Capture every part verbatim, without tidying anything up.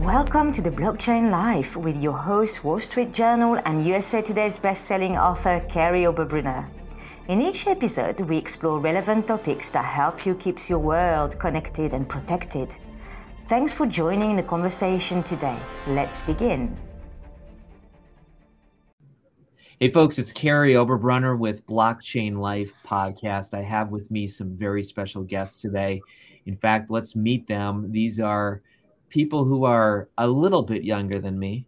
Welcome to the Blockchain Life with your host, Wall Street Journal and U S A Today's best-selling author, Kerry Oberbrunner. In each episode, we explore relevant topics that help you keep your world connected and protected. Thanks for joining the conversation today. Let's begin. Hey folks, it's Kerry Oberbrunner with Blockchain Life podcast. I have with me some very special guests today. In fact, let's meet them. These are people who are a little bit younger than me.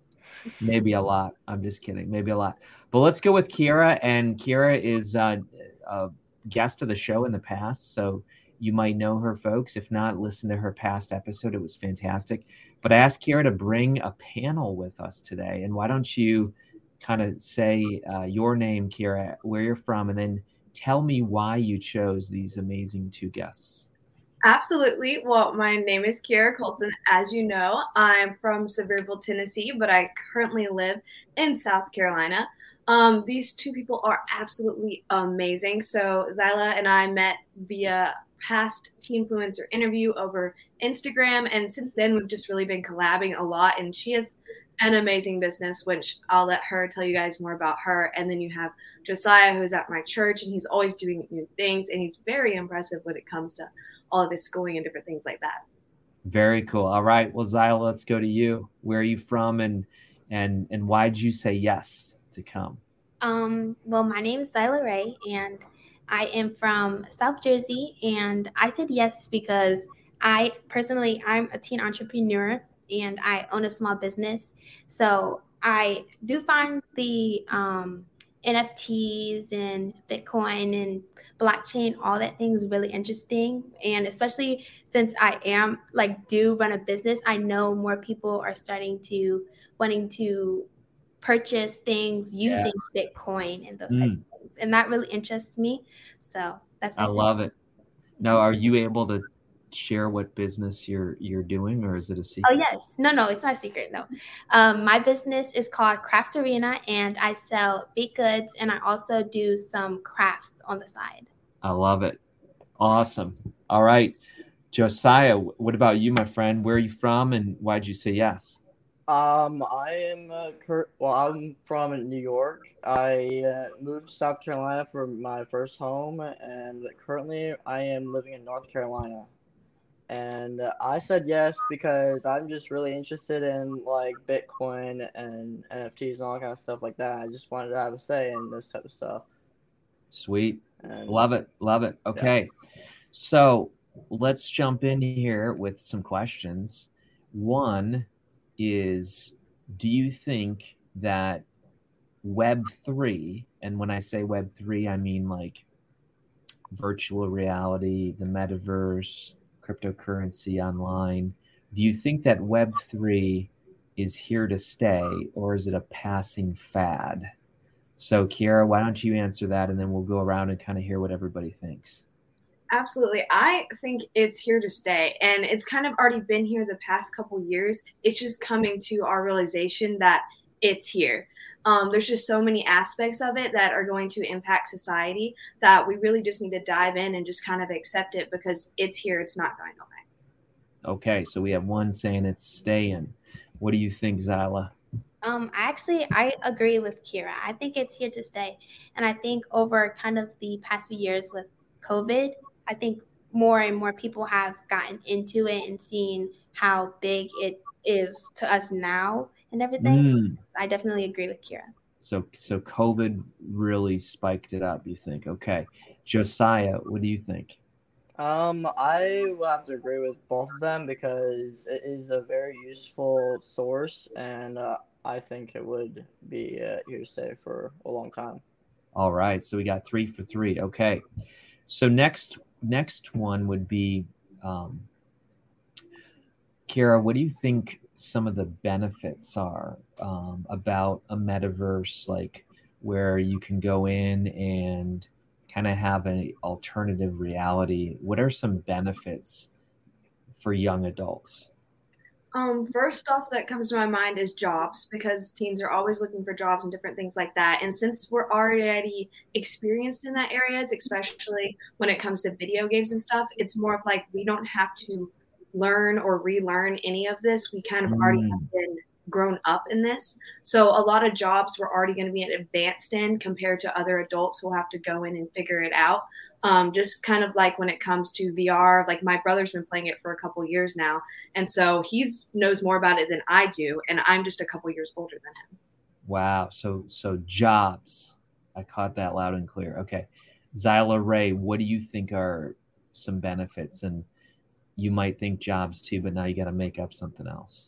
Maybe a lot. I'm just kidding. Maybe a lot. But let's go with Kiera. And Kiera is uh, a guest of the show in the past, so you might know her, folks. If not, listen to her past episode. It was fantastic. But I asked Kiera to bring a panel with us today. And why don't you kind of say uh, your name, Kiera, where you're from, and then tell me why you chose these amazing two guests. Absolutely. Well, my name is Kiera Colson. As you know, I'm from Sevierville, Tennessee, but I currently live in South Carolina. Um, these two people are absolutely amazing. So Zyla and I met via past Teenfluencer interview over Instagram. And since then, we've just really been collabing a lot. And she has an amazing business, which I'll let her tell you guys more about her. And then you have Josiah, who's at my church, and he's always doing new things. And he's very impressive when it comes to all of his schooling and different things like that. Very cool. All right. Well, Zyla, let's go to you. Where are you from, and and and why did you say yes to come? Um, well, my name is Zyla Ray, and I am from South Jersey. And I said yes because I personally, I'm a teen entrepreneur and I own a small business. So I do find the um, N F Ts and Bitcoin and blockchain, all that things really interesting. And especially since I am like do run a business, I know more people are starting to wanting to purchase things using yes. Bitcoin and those mm. types of things. And that really interests me. So that's I love it. Now, are you able to share what business you're you're doing, or is it a secret? Oh yes. No, no, it's not a secret. No. Um, my business is called Craft Arena, and I sell baked goods, and I also do some crafts on the side. I love it. Awesome. All right. Josiah, what about you, my friend? Where are you from, and why'd you say yes? Um, I am uh, cur- well, I'm from New York. I uh, moved to South Carolina for my first home, and currently I am living in North Carolina. And uh, I said yes because I'm just really interested in like Bitcoin and N F Ts and all kind of stuff like that. I just wanted to have a say in this type of stuff. Sweet. And, love it. Love it. Okay. Yeah. So let's jump in here with some questions. One is, do you think that Web three, and when I say Web three, I mean like virtual reality, the metaverse, cryptocurrency online, do you think that Web three is here to stay, or is it a passing fad? So Kiera, why don't you answer that, and then we'll go around and kind of hear what everybody thinks. Absolutely. I think it's here to stay, and it's kind of already been here the past couple years. It's just coming to our realization that it's here. Um, there's just so many aspects of it that are going to impact society that we really just need to dive in and just kind of accept it because it's here. It's not going away. Okay. So we have one saying it's staying. What do you think, Zyla? Um, actually, I agree with Kiera. I think it's here to stay. And I think over kind of the past few years with COVID, I think more and more people have gotten into it and seen how big it is to us now and everything. Mm. I definitely agree with Kiera. So, so COVID really spiked it up, you think? Okay. Josiah, what do you think? Um, I will have to agree with both of them because it is a very useful source, and uh, I think it would be uh, here to stay for a long time. All right. So we got three for three. Okay. So next, next one would be, um, Kiera, what do you think some of the benefits are um, about a metaverse, like where you can go in and kind of have an alternative reality? What are some benefits for young adults? Um, first off that comes to my mind is jobs, because teens are always looking for jobs and different things like that. And since we're already experienced in that areas, especially when it comes to video games and stuff, it's more of like we don't have to learn or relearn any of this. We kind of already Mm. have been grown up in this. So a lot of jobs we're already going to be advanced in compared to other adults who'll have to go in and figure it out. Um, just kind of like when it comes to V R, like my brother's been playing it for a couple years now. And so he's knows more about it than I do. And I'm just a couple years older than him. Wow. So, so jobs, I caught that loud and clear. Okay. Zyla Ray, what do you think are some benefits? And you might think jobs too, but now you got to make up something else.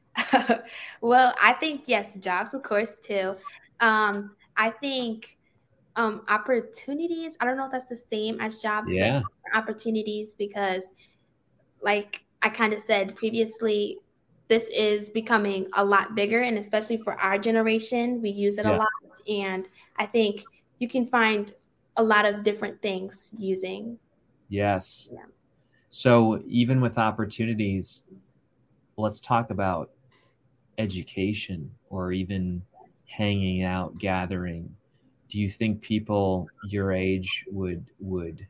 Well, I think, yes, jobs, of course, too. Um, I think um, opportunities, I don't know if that's the same as jobs, Yeah. but opportunities, because like I kind of said previously, this is becoming a lot bigger, and especially for our generation, we use it Yeah. a lot. And I think you can find a lot of different things using. Yes. Yeah. So even with opportunities, let's talk about education or even hanging out, gathering. Do you think people your age would would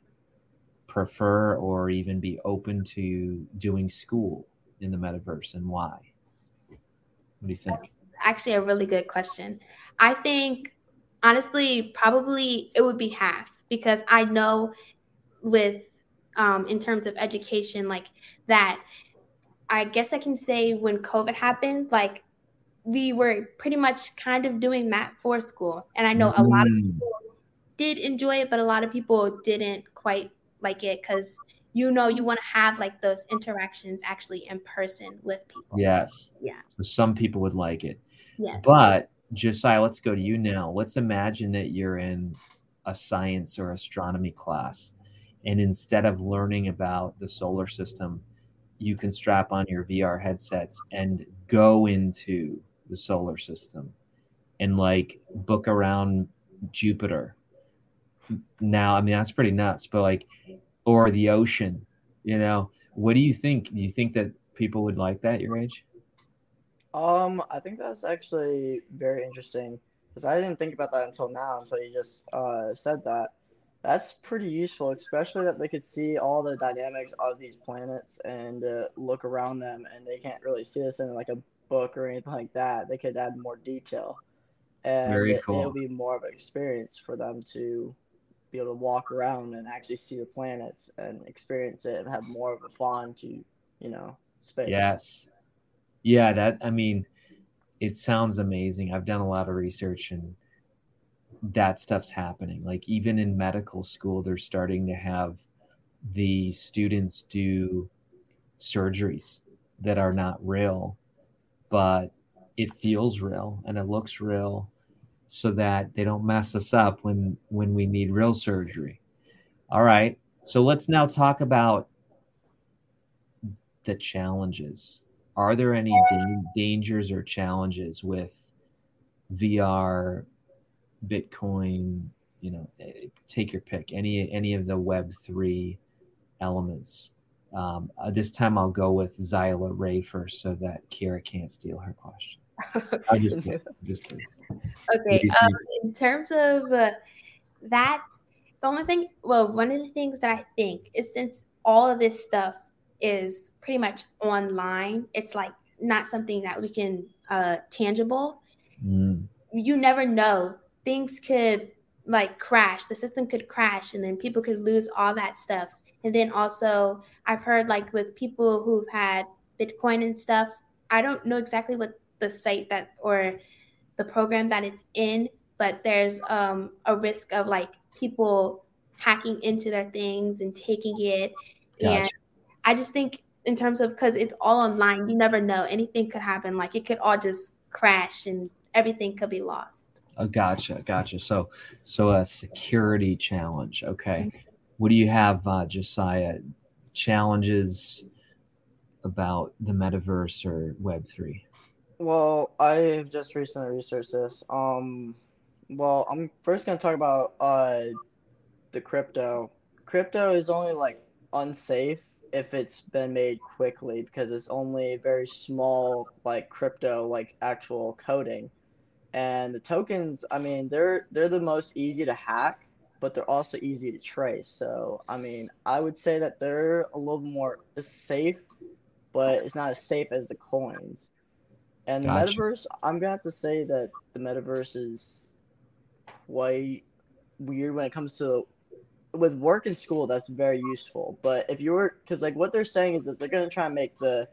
prefer or even be open to doing school in the metaverse, and why? What do you think? That's actually a really good question. I think, honestly, probably it would be half, because I know with um, in terms of education, like that, I guess I can say when COVID happened, like we were pretty much kind of doing that for school. And I know a lot of Mm, people did enjoy it, but a lot of people didn't quite like it, because you know you want to have like those interactions actually in person with people. yes. Yeah. So some people would like it. Yes. But Josiah, let's go to you now. Let's imagine that you're in a science or astronomy class, and instead of learning about the solar system, you can strap on your V R headsets and go into the solar system and like book around Jupiter. Now, I mean, that's pretty nuts, but like, or the ocean, you know, what do you think? Do you think that people would like that your age? Um, I think that's actually very interesting because I didn't think about that until now, until you just uh, said that. That's pretty useful, especially that they could see all the dynamics of these planets and uh, look around them, and they can't really see this in like a book or anything like that. They could add more detail, and Very it, it'll cool. be more of an experience for them to be able to walk around and actually see the planets and experience it and have more of a fun to, you know, space. Yes. Yeah, that, I mean, it sounds amazing. I've done a lot of research and that stuff's happening. Like even in medical school, they're starting to have the students do surgeries that are not real, but it feels real and it looks real, so that they don't mess us up when when we need real surgery. All right. So let's now talk about the challenges. Are there any da- dangers or challenges with V R, Bitcoin, you know, eh, take your pick, any any of the Web three elements? Um, uh, this time I'll go with Zyla Ray first so that Kira can't steal her question. I'm just kidding. I'm just kidding. What Okay. do you Um, think? in terms of uh, that, the only thing, well, one of the things that I think is, since all of this stuff is pretty much online, it's like not something that we can uh, tangible. Mm, You never know. Things could like crash. The system could crash, and then people could lose all that stuff. And then also, I've heard like with people who've had Bitcoin and stuff, I don't know exactly what the site that or the program that it's in, but there's um, a risk of like people hacking into their things and taking it. And gotcha. I just think in terms of, because it's all online, you never know. Anything could happen. Like it could all just crash and everything could be lost. Oh, gotcha, gotcha. So, so a security challenge. Okay, what do you have, uh, Josiah? Challenges about the metaverse or Web three? Well, I've just recently researched this. Um, well, I'm first gonna talk about uh the crypto. Crypto is only like unsafe if it's been made quickly because it's only very small like crypto like actual coding. And the tokens, I mean, they're they're the most easy to hack, but they're also easy to trace. So, I mean, I would say that they're a little more safe but it's not as safe as the coins. And the Gotcha. metaverse, I'm gonna have to say that the metaverse is quite weird when it comes to with work and school. That's very useful, but if you were, because like what they're saying is that they're gonna try and make the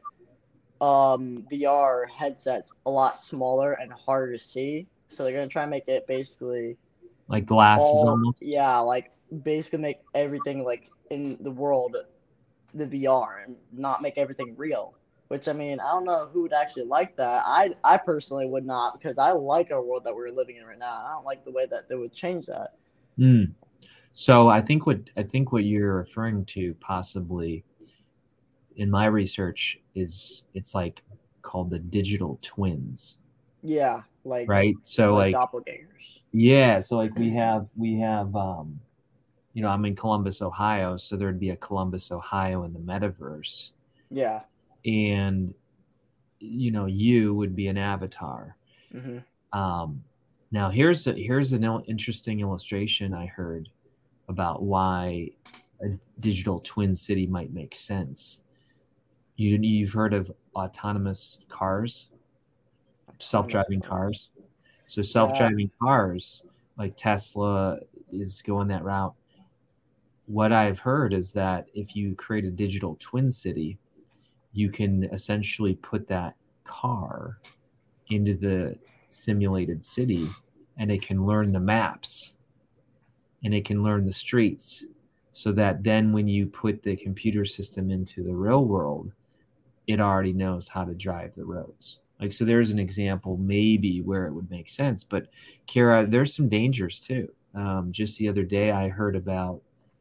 um V R headsets a lot smaller and harder to see. So they're gonna try and make it basically Like glasses all almost. yeah, like basically make everything like in the world the V R and not make everything real. Which I mean, I don't know who would actually like that. I I personally would not, because I like our world that we're living in right now. I don't like the way that they would change that. Mm. So I think what I think what you're referring to possibly in my research is it's like called the digital twins, Yeah, like right? So like, like doppelgangers. yeah, so like we have we have um you know, I'm in Columbus, Ohio, so there'd be a Columbus, Ohio in the metaverse. Yeah. And you know, you would be an avatar. Mm-hmm. Um now here's a, here's an il- interesting illustration I heard about why a digital twin city might make sense. You you've heard of autonomous cars, self-driving cars. So self-driving yeah. cars, like Tesla is going that route. What I've heard is that if you create a digital twin city, you can essentially put that car into the simulated city, and it can learn the maps and it can learn the streets, so that then when you put the computer system into the real world, it already knows how to drive the roads. Like, so there's an example maybe where it would make sense. But Kara, there's some dangers too. Um, just the other day, I heard about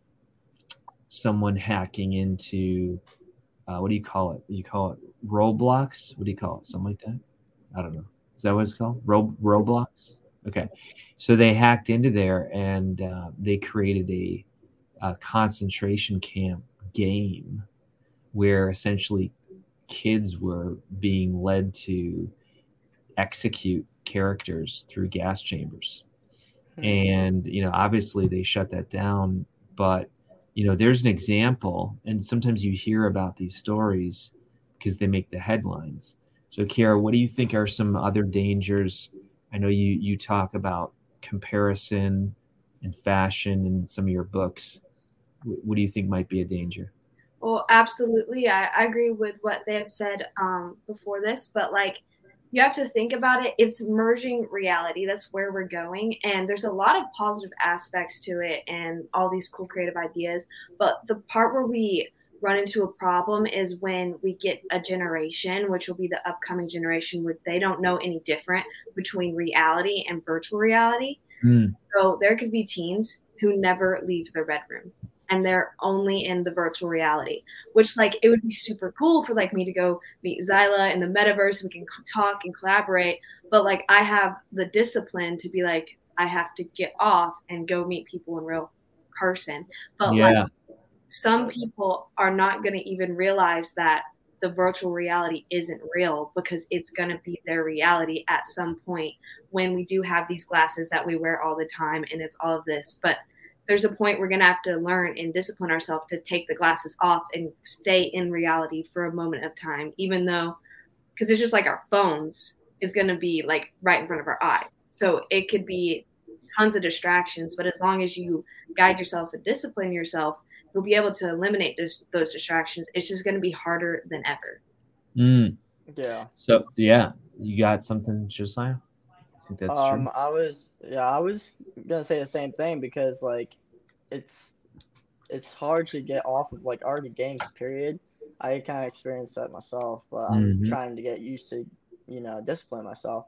someone hacking into, uh, what do you call it? You call it Roblox? What do you call it? Something like that? I don't know. Is that what it's called? Ro- Roblox? Okay. So they hacked into there, and uh, they created a, a concentration camp game where essentially kids were being led to execute characters through gas chambers. Hmm. And, you know, obviously they shut that down, but, you know, there's an example, and sometimes you hear about these stories because they make the headlines. So, Kiara, what do you think are some other dangers? I know you, you talk about comparison and fashion in some of your books. What do you think might be a danger? Well, absolutely. I, I agree with what they have said um, before this, but like, you have to think about it. It's merging reality. That's where we're going. And there's a lot of positive aspects to it and all these cool creative ideas. But the part where we run into a problem is when we get a generation, which will be the upcoming generation, where they don't know any different between reality and virtual reality. Mm. So there could be teens who never leave their bedroom, and they're only in the virtual reality, which like it would be super cool for like me to go meet Zyla in the metaverse. We can talk and collaborate, but like I have the discipline to be like, I have to get off and go meet people in real person. But yeah. like some people are not going to even realize that the virtual reality isn't real, because it's going to be their reality at some point when we do have these glasses that we wear all the time, and it's all of this. But there's a point we're going to have to learn and discipline ourselves to take the glasses off and stay in reality for a moment of time, even though, because it's just like our phones is going to be like right in front of our eyes. So it could be tons of distractions, but as long as you guide yourself and discipline yourself, you'll be able to eliminate those, those distractions. It's just going to be harder than ever. Mm. Yeah. So, yeah, you got something, Josiah? I think that's um, true. I was, yeah, I was gonna say the same thing, because like, it's, it's hard to get off of like already games. Period. I kind of experienced that myself, but I'm mm-hmm. trying to get used to, you know, discipline myself.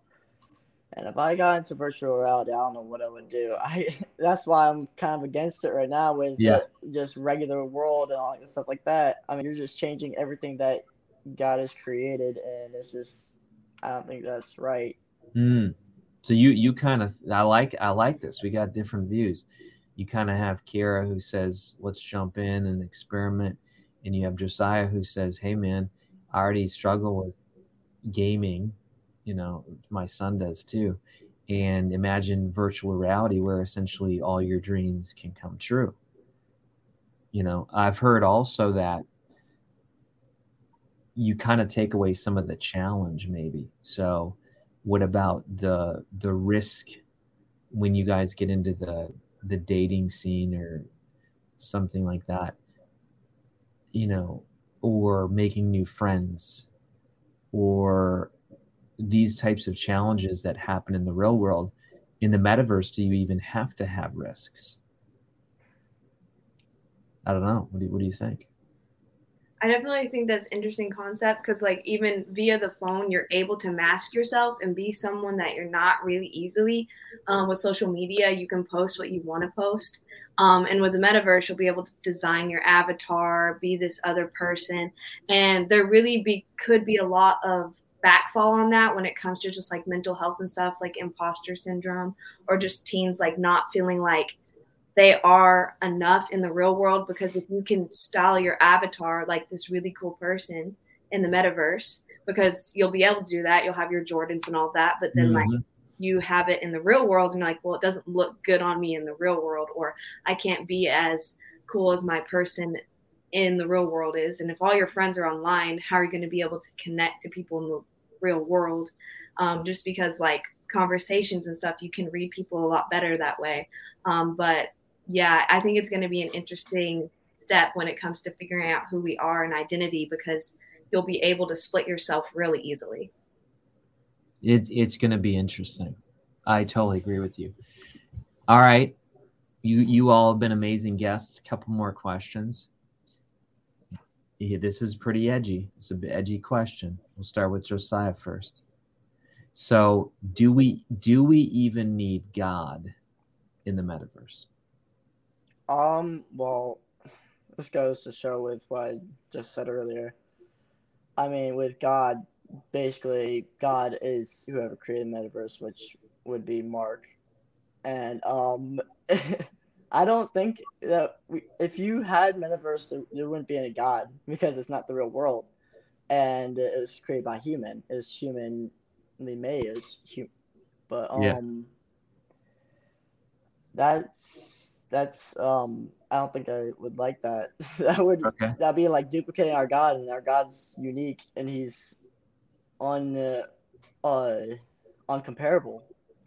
And if I got into virtual reality, I don't know what I would do. I that's why I'm kind of against it right now with yeah. the, just regular world and all that stuff like that. I mean, you're just changing everything that God has created, and it's just, I don't think that's right. Mm. So you you kind of I like I like this. We got different views. You kind of have Kiara who says, let's jump in and experiment, and you have Josiah who says, hey man, I already struggle with gaming. You know, my son does too. And imagine virtual reality where essentially all your dreams can come true. You know, I've heard also that you kind of take away some of the challenge maybe. So what about the the risk when you guys get into the the dating scene or something like that, you know, or making new friends, or these types of challenges that happen in the real world? In the metaverse, do you even have to have risks? I don't know. What do you, what do you think? I definitely think that's an interesting concept because, like, even via the phone, you're able to mask yourself and be someone that you're not really easily. Um, with social media, you can post what you want to post. Um, and with the metaverse, you'll be able to design your avatar, be this other person. And there really be could be a lot of backfall on that when it comes to just like mental health and stuff, like imposter syndrome, or just teens like not feeling like they are enough in the real world. Because if you can style your avatar like this really cool person in the metaverse, because you'll be able to do that, you'll have your Jordans and all that, but then mm-hmm. like you have it in the real world and you're like, well, it doesn't look good on me in the real world, or I can't be as cool as my person in the real world is. And if all your friends are online, how are you going to be able to connect to people in the real world? Um, just because like conversations and stuff, you can read people a lot better that way. Um, but yeah, I think it's going to be an interesting step when it comes to figuring out who we are and identity, because you'll be able to split yourself really easily. It, it's going to be interesting. I totally agree with you. All right. You you all have been amazing guests. A couple more questions. Yeah, this is pretty edgy. It's an edgy question. We'll start with Josiah first. So do we do we even need God in the metaverse? Um, well, this goes to show with what I just said earlier. I mean, with God, basically, God is whoever created the metaverse, which would be Mark. And um, I don't think that we, if you had metaverse, there, there wouldn't be any God, because it's not the real world. And it was created by human. It's humanly made as human. But um, yeah. that's... That's um I don't think I would like that. that would okay. That'd be like duplicating our God, and our God's unique and he's un uh, uh uncomparable.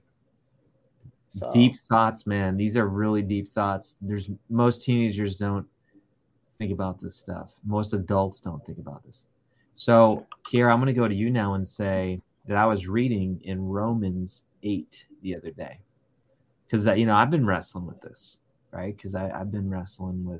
So deep thoughts, man. These are really deep thoughts. There's most teenagers don't think about this stuff. Most adults don't think about this. So, Kiera, I'm going to go to you now and say that I was reading in Romans eight the other day, because you know I've been wrestling with this. Right? Because I've been wrestling with,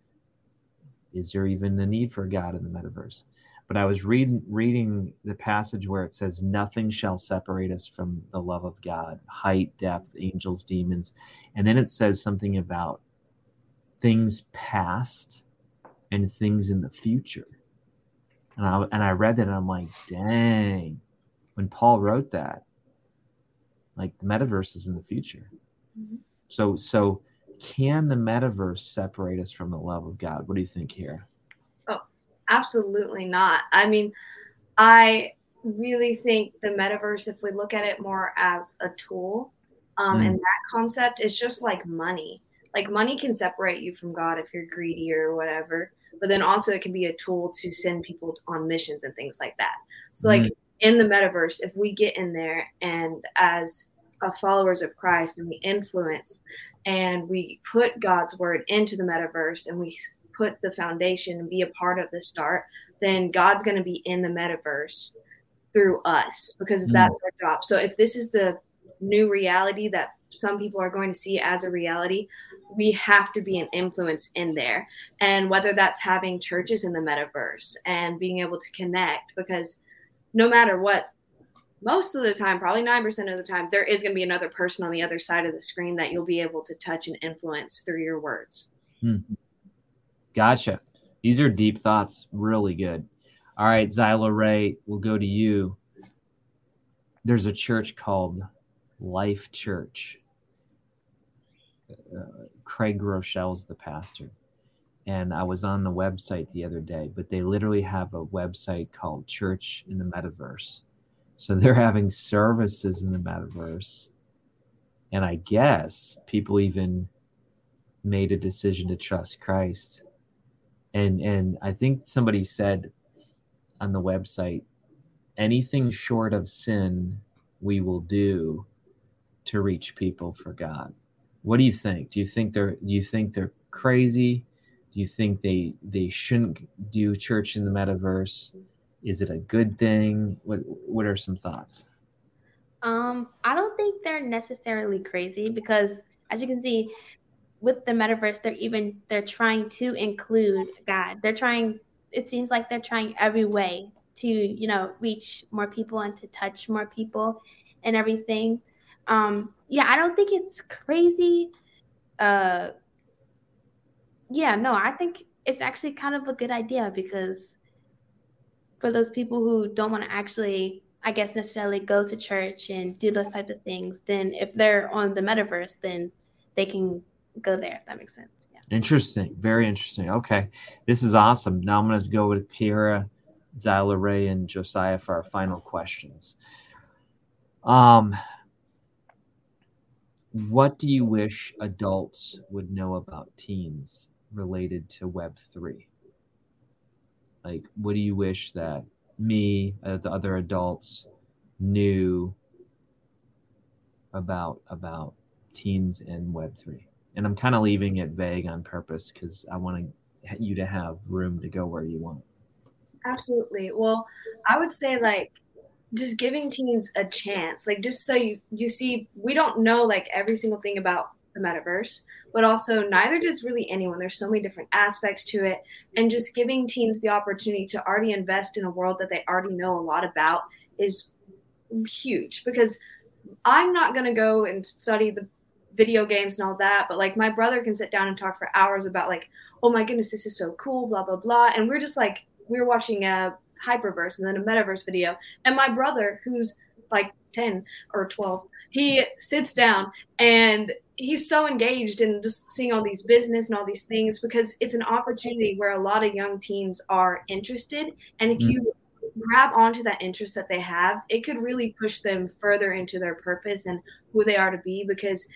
is there even a need for God in the metaverse? But I was reading reading the passage where it says, nothing shall separate us from the love of God, height, depth, angels, demons. And then it says something about things past and things in the future. And I, and I read that and I'm like, dang, when Paul wrote that, like the metaverse is in the future. Mm-hmm. So, so, can the metaverse separate us from the love of God? What do you think here? Oh, absolutely not. I mean, I really think the metaverse, if we look at it more as a tool, um, mm. and that concept is just like money. Like money can separate you from God if you're greedy or whatever, but then also it can be a tool to send people on missions and things like that. So like mm. in the metaverse, if we get in there and as followers of Christ and we influence and we put God's word into the metaverse and we put the foundation and be a part of the start, then God's going to be in the metaverse through us, because mm. that's our job. So if this is the new reality that some people are going to see as a reality, we have to be an influence in there. And whether that's having churches in the metaverse and being able to connect, because no matter what, most of the time, probably nine percent of the time, there is going to be another person on the other side of the screen that you'll be able to touch and influence through your words. Hmm. Gotcha. These are deep thoughts. Really good. All right, Zyla Ray, we'll go to you. There's a church called Life Church. Uh, Craig Rochelle's the pastor. And I was on the website the other day, but they literally have a website called Church in the Metaverse. So they're having services in the metaverse. And I guess people even made a decision to trust Christ. And and I think somebody said on the website, anything short of sin we will do to reach people for God. What do you think? Do you think they're do you think they're crazy? Do you think they they shouldn't do church in the metaverse? Is it a good thing? What what are some thoughts? Um, I don't think they're necessarily crazy because, as you can see, with the metaverse, they're even they're trying to include God. They're trying. It seems like they're trying every way to, you know, reach more people and to touch more people and everything. Um, yeah, I don't think it's crazy. Uh, yeah, no, I think it's actually kind of a good idea because for those people who don't want to actually, I guess, necessarily go to church and do those type of things, then if they're on the metaverse, then they can go there, if that makes sense. Yeah. Interesting. Very interesting. Okay. This is awesome. Now I'm going to go with Kiera, Zyla Ray, and Josiah for our final questions. Um, what do you wish adults would know about teens related to Web three? Like, what do you wish that me, uh, the other adults, knew about about teens and Web three? And I'm kind of leaving it vague on purpose because I want to, you to have room to go where you want. Absolutely. Well, I would say like just giving teens a chance, like just so you, you see, we don't know like every single thing about the metaverse, but also neither does really anyone. There's so many different aspects to it, and just giving teens the opportunity to already invest in a world that they already know a lot about is huge, because I'm not going to go and study the video games and all that, but like my brother can sit down and talk for hours about like, oh my goodness, this is so cool, blah, blah, blah. And we're just like, we were watching a Hyperverse and then a Metaverse video. And my brother, who's like ten or twelve, he sits down and he's so engaged in just seeing all these business and all these things, because it's an opportunity where a lot of young teens are interested. And if you grab onto that interest that they have, it could really push them further into their purpose and who they are to be, because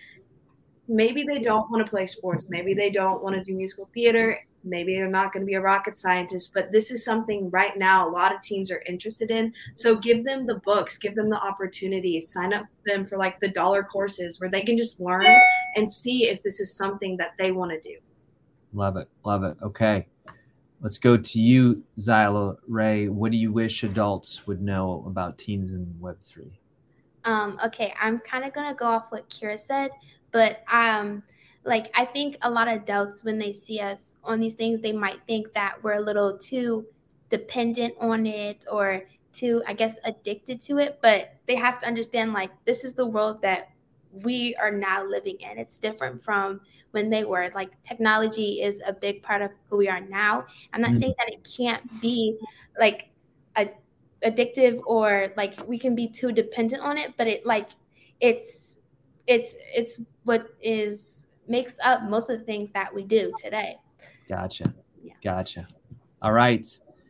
maybe they don't want to play sports. Maybe they don't want to do musical theater. Maybe they're not going to be a rocket scientist, but this is something right now a lot of teens are interested in. So give them the books, give them the opportunities, sign up them for like the dollar courses where they can just learn and see if this is something that they want to do. Love it. Love it. Okay. Let's go to you, Zyla Ray. What do you wish adults would know about teens and Web three? Um, okay, I'm kind of going to go off what Kiera said, but um, like I think a lot of adults, when they see us on these things, they might think that we're a little too dependent on it or too, I guess, addicted to it. But they have to understand, like, this is the world that we are now living in. It's different from when they were. Like, technology is a big part of who we are now. I'm not mm-hmm. saying that it can't be like a addictive or like we can be too dependent on it, but it like it's it's it's what is makes up most of the things that we do today. Gotcha. Yeah. Gotcha. All right.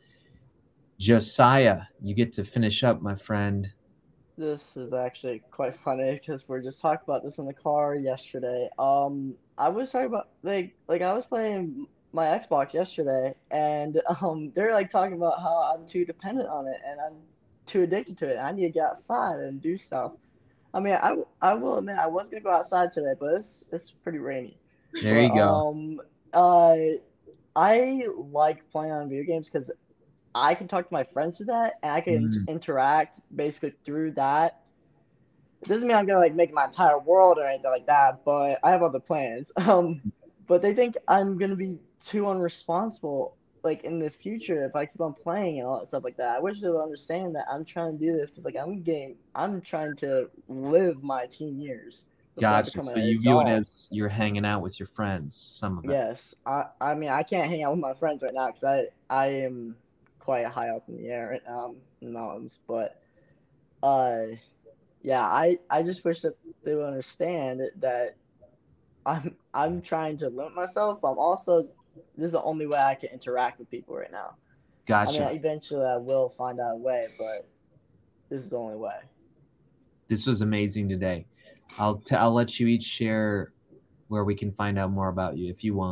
Josiah, you get to finish up, my friend. This is actually quite funny because we're just talking about this in the car yesterday. Um, I was talking about like like I was playing my Xbox yesterday, and um, they're like talking about how I'm too dependent on it and I'm too addicted to it. I need to get outside and do stuff. I mean, I, I will admit I was gonna go outside today, but it's it's pretty rainy. There but, you go. Um, uh, I like playing on video games because I can talk to my friends through that, and I can mm. interact basically through that. It doesn't mean I'm gonna like make my entire world or anything like that, but I have other plans. Um, but they think I'm gonna be too unresponsible, like in the future, if I keep on playing and all that stuff like that. I wish they would understand that I'm trying to do this because like I'm getting, I'm trying to live my teen years. Gotcha. So you view it as you're hanging out with your friends, some of it. Yes. I, I mean, I can't hang out with my friends right now because I, I am quite high up in the air right now in the mountains. But, uh, yeah, I, I just wish that they would understand that I'm, I'm trying to limit myself. But I'm also, this is the only way I can interact with people right now. Gotcha. I mean, eventually I will find out a way, but this is the only way. This was amazing today. I'll t- I'll let you each share where we can find out more about you if you want.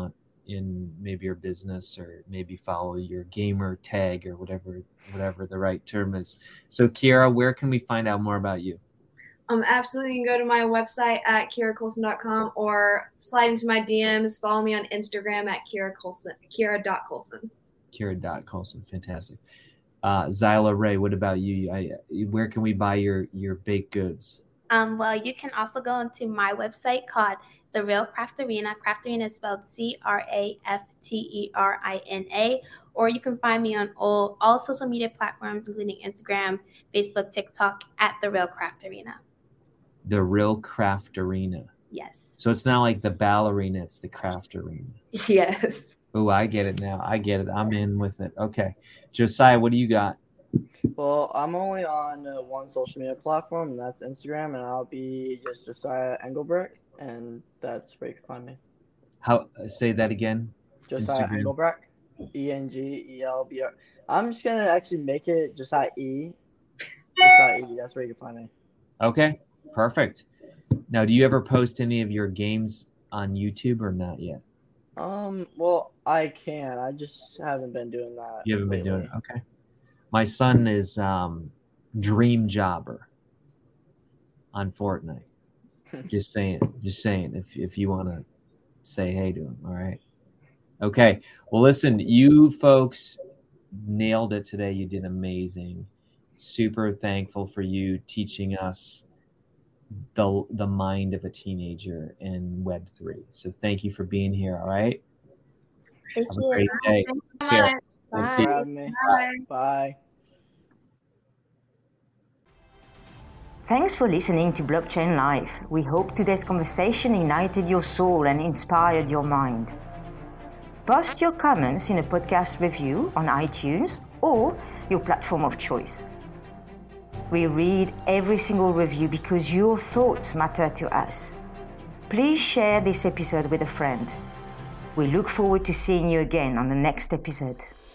in maybe your business, or maybe follow your gamer tag, or whatever whatever the right term is. So Kiera, where can we find out more about you? Um, absolutely. You can go to my website at kiera colson dot com or slide into my D Ms. Follow me on Instagram at kiera colson, kiera dot colson. Kiera dot colson, fantastic. Uh, Zyla Ray, what about you? I, where can we buy your your baked goods? Um, well, you can also go into my website called The Real Craft Arena. Craft Arena is spelled C R A F T E R I N A. Or you can find me on all, all social media platforms, including Instagram, Facebook, TikTok, at The Real Craft Arena. The Real Craft Arena. Yes. So it's not like the ballerina, it's the craft arena. Yes. Oh, I get it now. I get it. I'm in with it. Okay. Josiah, what do you got? Well, I'm only on uh, one social media platform, and that's Instagram, and I'll be just Josiah Engelbrecht, and that's where you can find me. How? Say that again. Josiah Instagram. Engelbrecht, E N G E L B R. I'm just gonna actually make it Josiah E. Josiah E. That's where you can find me. Okay, perfect. Now, do you ever post any of your games on YouTube or not yet? Um. Well, I can. I just haven't been doing that. You haven't been lately. doing it. Okay. My son is um, Dream Jobber on Fortnite. Just saying. Just saying. If if you want to say hey to him, all right. Okay. Well, listen, you folks nailed it today. You did amazing. Super thankful for you teaching us the the mind of a teenager in Web three. So thank you for being here. All right. Thank Have you. a great day. Thanks so Take care. much. We'll Thanks see for you. having me. Bye. Bye. Thanks for listening to Blockchain Live. We hope today's conversation ignited your soul and inspired your mind. Post your comments in a podcast review on iTunes or your platform of choice. We read every single review because your thoughts matter to us. Please share this episode with a friend. We look forward to seeing you again on the next episode.